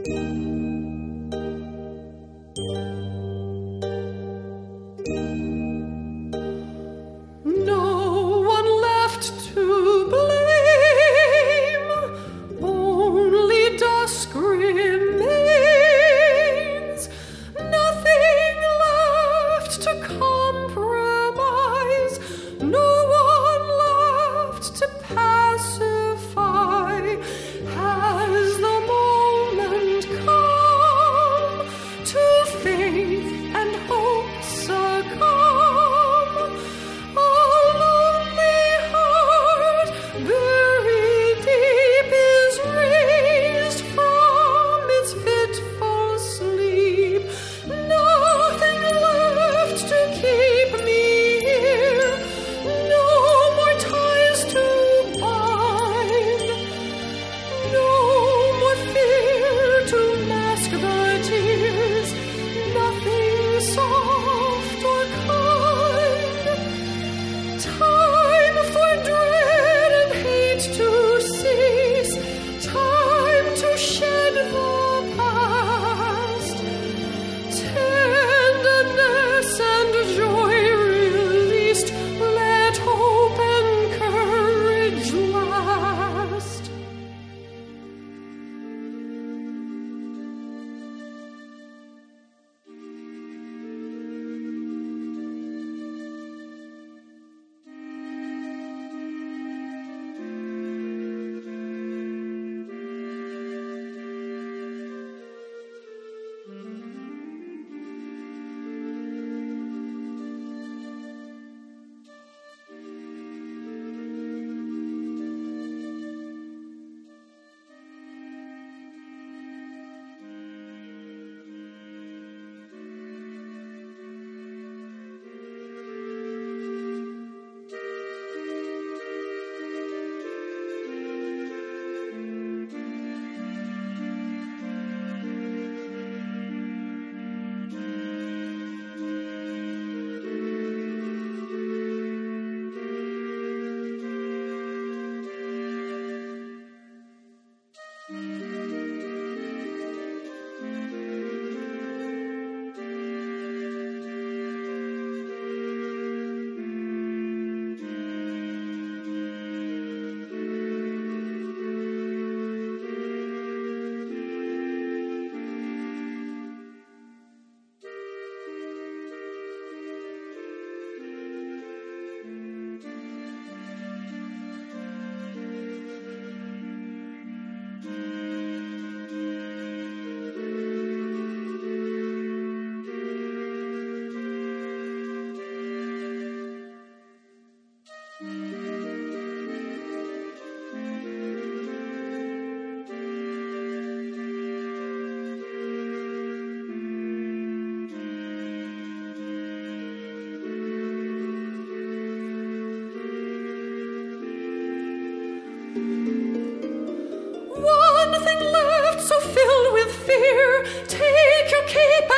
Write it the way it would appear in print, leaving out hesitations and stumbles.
No one left to blame, only dusk remains, nothing left to compromise, no one left to pacify. Has the moment come to faith and hope succumb? A lonely heart buried deep is raised from its fitful sleep. Nothing left to keep me here, no more ties to bind, no more fear to mask the tears, nothing soft or kind. Time for dread and hate to cease, time to shed the past. Tenderness and joy released, let hope and courage last. One thing left, so filled with fear, take your cape